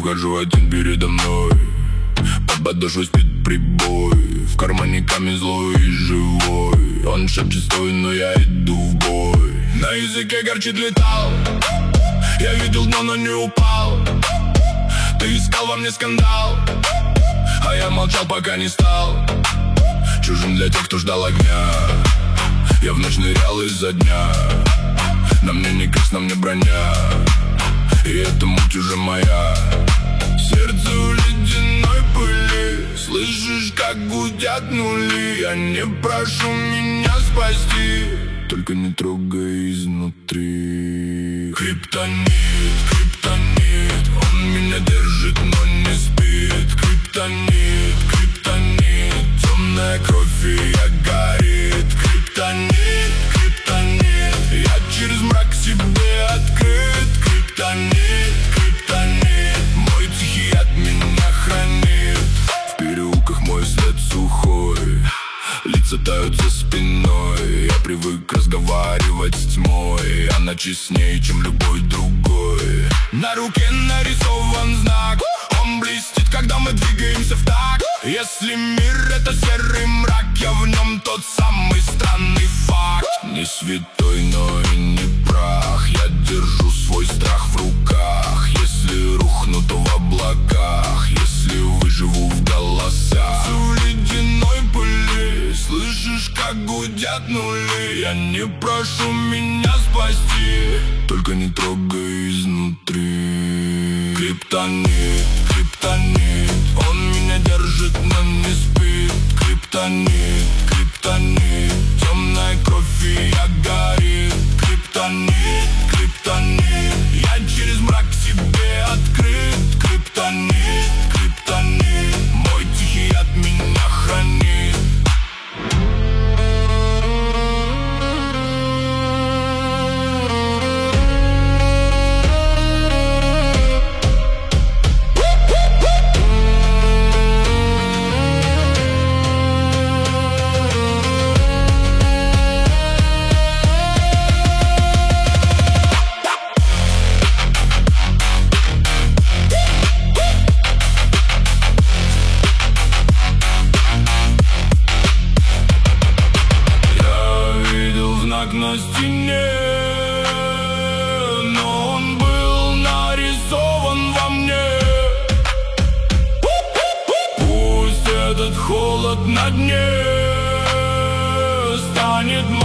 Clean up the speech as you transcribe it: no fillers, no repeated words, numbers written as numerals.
как животин передо мной. Под подошвой спит прибой, в кармане камень злой и живой. Он шепчет стой, но я иду в бой. На языке горчит летал, я видел дно, но не упал. Ты искал во мне скандал, а я молчал, пока не стал чужим для тех, кто ждал огня. Я в ночь нырял из-за дня, на мне не крест, на мне броня, и эта муть уже моя. Сердце в ледяной пыли, слышишь, как гудят нули. Я не прошу меня спасти, только не трогай изнутри. Криптонит, криптонит, он меня держит, но не спит. Криптонит, криптонит, темная кровь и я горит. Криптонит, криптонит, я через мрак себе открыт. Криптонит, криптонит, мой тихий яд меня хранит. В переулках мой след сухой, лица тают за спиной. Я привык разговаривать с тьмой, она честнее, чем любой другой. На руке нарисован знак, он блестит, когда мы двигаемся в такт. Если мир это серый мрак, я в нем тот самый странный факт. Не святой, но и не прах, я держу свой страх в руках. Если рухну, то в облаках, если выживу в голосах. В ледяной пыли, слышишь, как гудят нули. Я не прошу меня спасти, только не трогай изнутри. Криптонит, криптонит, он меня держит, но не спит. Криптонит, криптонит, темная кровь и я горит. Криптонит, криптонит, я через мрак себе открыт. Криптонит, криптонит, мой тихий яд меня хранит. На стене, но он был нарисован во мне. Пусть этот холод на дне станет